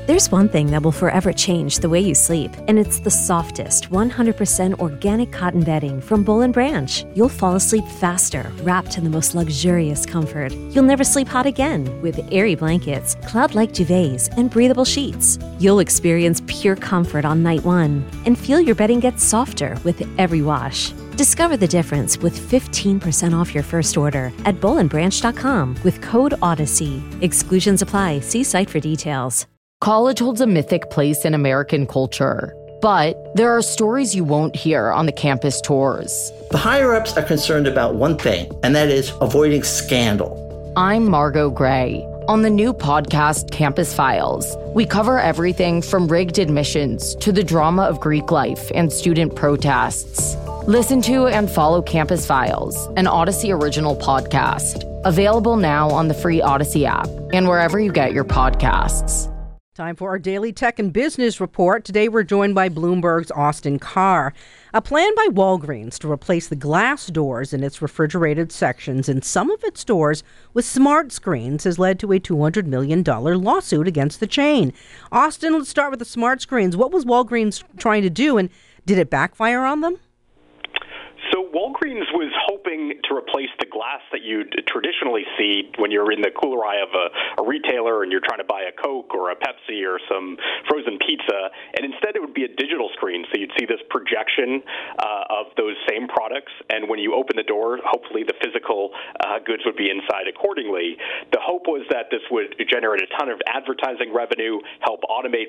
There's one thing that will forever change the way you sleep, and it's the softest, 100% organic cotton bedding from Boll & Branch. You'll fall asleep faster, wrapped in the most luxurious comfort. You'll never sleep hot again with airy blankets, cloud-like duvets, and breathable sheets. You'll experience pure comfort on night one and feel your bedding get softer with every wash. Discover the difference with 15% off your first order at bollandbranch.com with code Odyssey. Exclusions apply. See site for details. College holds a mythic place in American culture, but there are stories you won't hear on the campus tours. The higher-ups are concerned about one thing, and that is avoiding scandal. I'm Margot Gray. On the new podcast, Campus Files, we cover everything from rigged admissions to the drama of Greek life and student protests. Listen to and follow Campus Files, an Odyssey original podcast. Available now on the free Odyssey app and wherever you get your podcasts. Time for our daily tech and business report. Today we're joined by Bloomberg's Austin Carr. A plan by Walgreens to replace the glass doors in its refrigerated sections in some of its stores with smart screens has led to a $200 million lawsuit against the chain. Austin, let's start with the smart screens. What was Walgreens trying to do, and did it backfire on them? So Walgreens was hoping to replace the glass that you'd traditionally see when you're in the cooler eye of a retailer and you're trying to buy a Coke or a Pepsi or some frozen pizza, and instead it would be a digital screen. So you'd see this projection of those same products, and when you open the door, hopefully the physical goods would be inside accordingly. The hope was that this would generate a ton of advertising revenue, help automate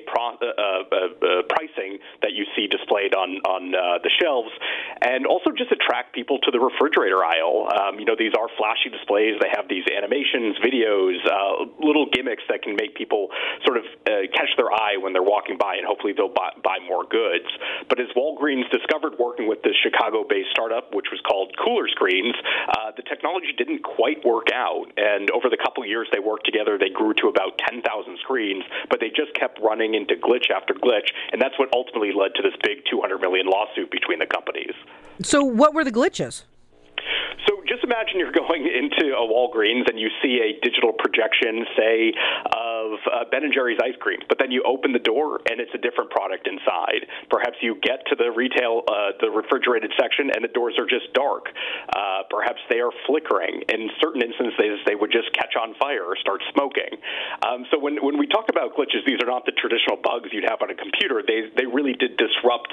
pricing that you see displayed on the shelves, and also just attract people to the refrigerator aisle. These are flashy displays. They have these animations, videos, little gimmicks that can make people sort of catch their eye when they're walking by, and hopefully they'll buy more goods. But as Walgreens discovered working with this Chicago-based startup, which was called Cooler Screens, the technology didn't quite work out. And over the couple of years they worked together, they grew to about 10,000 screens, but they just kept running into glitch after glitch, and that's what ultimately led to this big $200 million lawsuit between the companies. So what were the glitches? So just imagine you're going into a Walgreens and you see a digital projection, say, of Ben & Jerry's ice cream, but then you open the door and it's a different product inside. Perhaps you get to the the refrigerated section and the doors are just dark. Perhaps they are flickering. In certain instances, they would just catch on fire or start smoking. So when we talk about glitches, these are not the traditional bugs you'd have on a computer. They really did disrupt,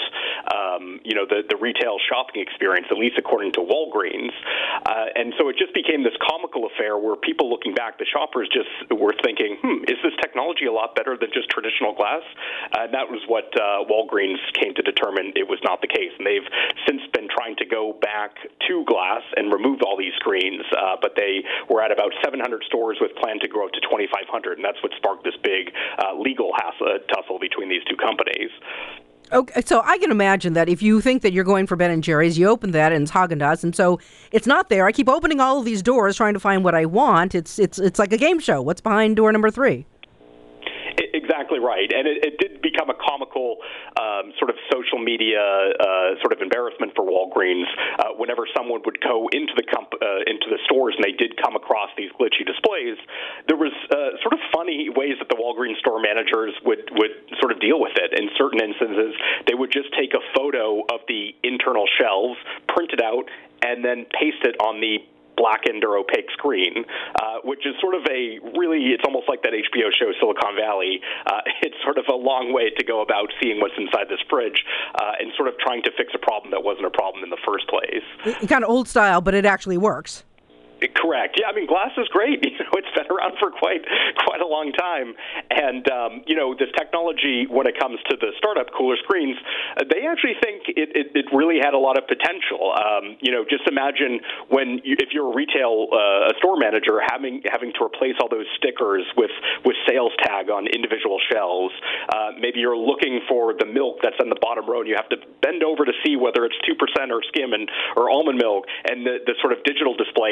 the retail shopping experience, at least according to Walgreens. And so it just became this comical affair where people looking back, the shoppers just were thinking, is this technology a lot better than just traditional glass? And that was what Walgreens came to determine it was not the case. And they've since been trying to go back to glass and remove all these screens, but they were at about 700 stores with plan to grow up to 2,500, and that's what sparked this big legal tussle between these two companies. Okay, so I can imagine that if you think that you're going for Ben & Jerry's, you open that and it's Haagen-Dazs, and so it's not there. I keep opening all of these doors trying to find what I want. It's like a game show. What's behind door number 3? Exactly right, and it did become a comical sort of social media sort of embarrassment for Walgreens whenever someone would go into the stores and they did come across these glitchy displays. There was sort of funny ways that the Walgreens store managers would sort of deal with it. In certain instances, they would just take a photo of the internal shelves, print it out, and then paste it on the blackened or opaque screen, which is sort of it's almost like that HBO show Silicon Valley. It's sort of a long way to go about seeing what's inside this fridge and sort of trying to fix a problem that wasn't a problem in the first place. Kind of old style, but it actually works. Correct. Yeah, I mean, glass is great. It's been around for quite a long time. And, this technology, when it comes to the startup Cooler Screens, they actually think it really had a lot of potential. Just imagine if you're a retail store manager having to replace all those stickers with sales tag on individual shelves. Maybe you're looking for the milk that's on the bottom row and you have to bend over to see whether it's 2% or skim or almond milk. And the sort of digital display helps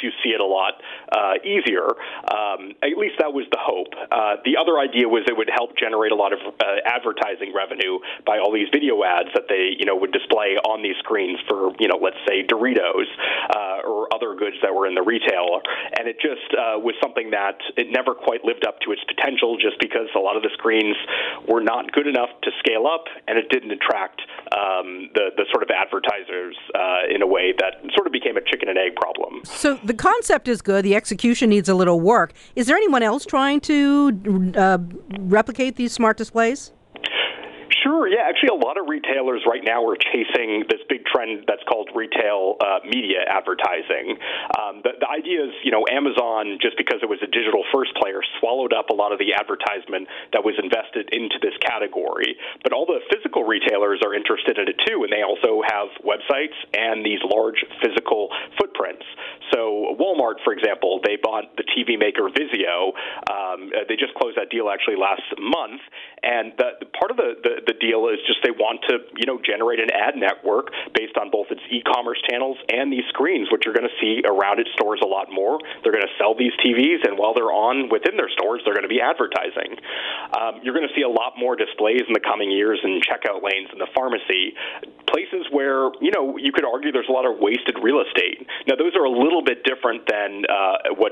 you see it a lot easier. At least that was the hope. The other idea was it would help generate a lot of advertising revenue by all these video ads that they, would display on these screens for, let's say Doritos or other goods that were in the retail. And it just was something that it never quite lived up to its potential, just because a lot of the screens were not good enough to scale up, and it didn't attract the sort of advertisers in a way that sort of became a chicken and egg problem. So the concept is good. The execution needs a little work. Is there anyone else trying to replicate these smart displays? Sure, yeah. Actually, a lot of retailers right now are chasing this big trend that's called retail media advertising. The idea is, Amazon, just because it was a digital-first player, swallowed up a lot of the advertisement that was invested into this category. But all the physical retailers are interested in it, too, and they also have websites and these large physical footprints. So Walmart, for example, they bought the TV maker Vizio. They just closed that deal, actually, last month. And part of the deal is just they want to, generate an ad network based on both its e-commerce channels and these screens, which you're going to see around its stores a lot more. They're going to sell these TVs, and while they're on within their stores, they're going to be advertising. You're going to see a lot more displays in the coming years in checkout lanes in the pharmacy, places where, you could argue there's a lot of wasted real estate. Now, those are a little bit different than what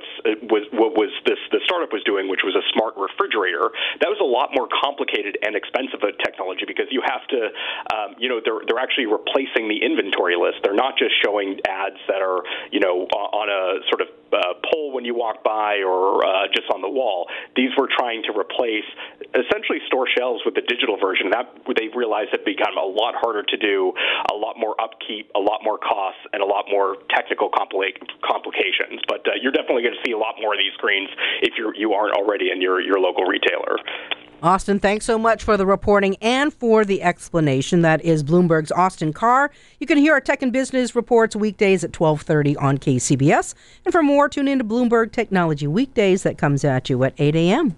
the startup was doing, which was a smart refrigerator. That was a lot more complicated and expensive a technology, because you have to, they're actually replacing the inventory list. They're not just showing ads that are, on a sort of pole when you walk by or just on the wall. These were trying to replace essentially store shelves with the digital version. That they realized had become a lot harder to do, a lot more upkeep, a lot more costs, and a lot more technical complications. But you're definitely going to see a lot more of these screens if you aren't already in your local retailer. Austin, thanks so much for the reporting and for the explanation. That is Bloomberg's Austin Carr. You can hear our Tech and Business reports weekdays at 12:30 on KCBS. And for more, tune in to Bloomberg Technology Weekdays. That comes at you at 8 a.m.